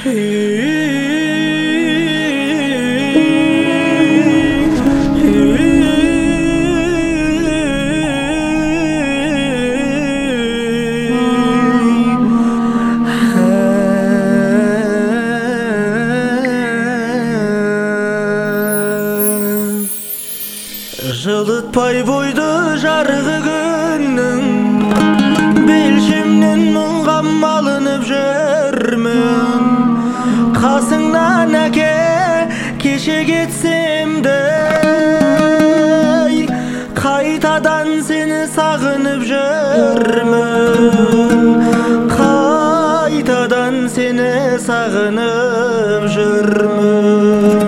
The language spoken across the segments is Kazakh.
Жылытпай бойды жарығы күннің, белшемнен мұңғам малынып жүрмін. Қасыңнан әке кеше кетсем де, қайтадан сені сағынып жүрмін. Қайтадан сені сағынып жүрмін.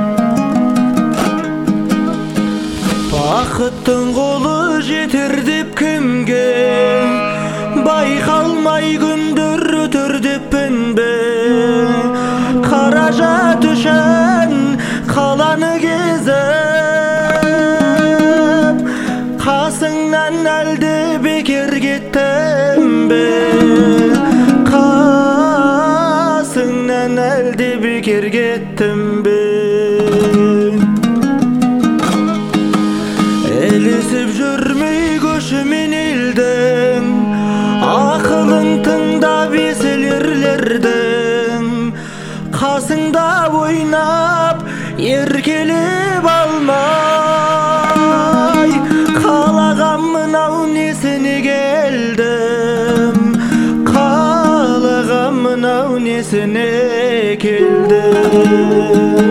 Бақыттың қолы жетер деп кімге, байқалмай күндер өтер деппін бе? Қаражат үшін қаланы кезіп, қасыңнан әлде бекер кеттім бе? Қасыңнан әлде бекер кеттім бе? Елесіп жүрмей көшімен елдің, ақылын тыңдап еселерлердің, қасыңда ойнап еркелеп алмай, қалағам мынау несіне келдім, қалағам мынау несіне келдім.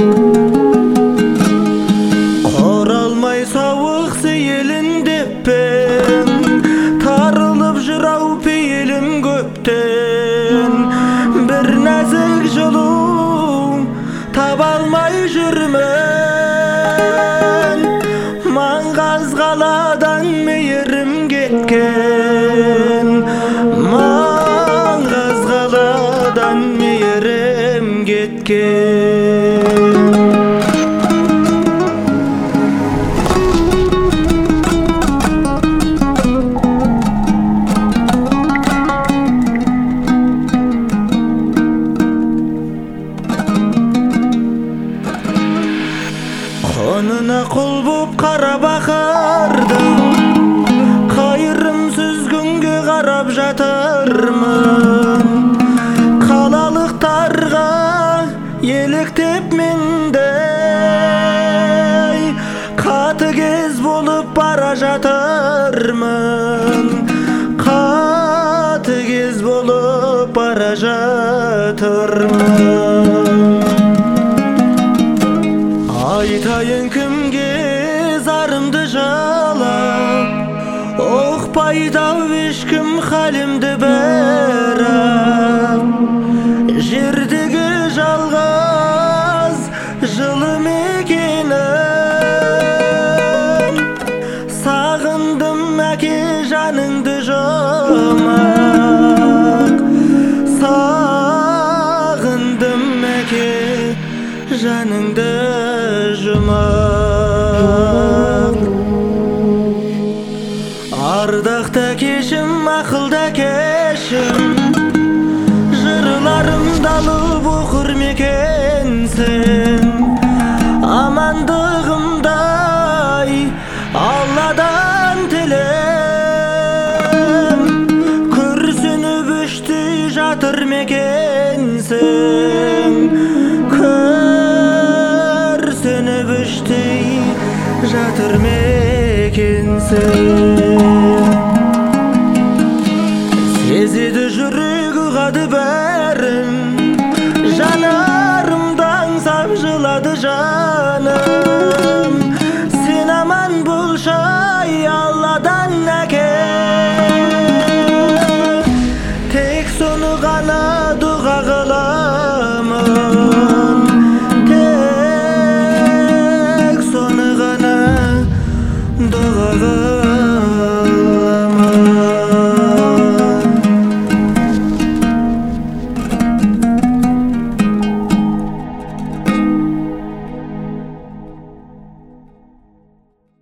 Сауық сейілін деппен, тарылып жырау пейілім көптен. Бір нәзік жылу таба алмай жүрмін, маңғаз қаладан мейірім кеткен, маңғаз қаладан мейірім кеткен. Қонына құл боп қара бақырдым, қайырымсыз күнге қарап жатырмын. Қалалықтарға еліктеп мендей, қатыгез болып бара жатырмын, қатыгез болып бара жатырмын. Айтайын кімге зарымды жалап, ұқпайды-ау ешкім халімді бәрі. Жердегі жалғыз жылы мекенім, сағындым әке жаныңды жұмақ, сағындым әке жаныңды жұмақ. Ардақта кешім, ақылда кешім, жырларымды алып оқыр мекенсің. Амандығымдай Алладан тілем, күрсініп іштей жатыр мекенсің. Күрсініп іштей жатыр мекенсің. Сезеді жүрегі ұғады бәрін, жанарымда аңсап жылады жаным. Сен аман болшы Алладан әке, тек соны ғана дұға қыламын, тек соны ғана дұға қыламын.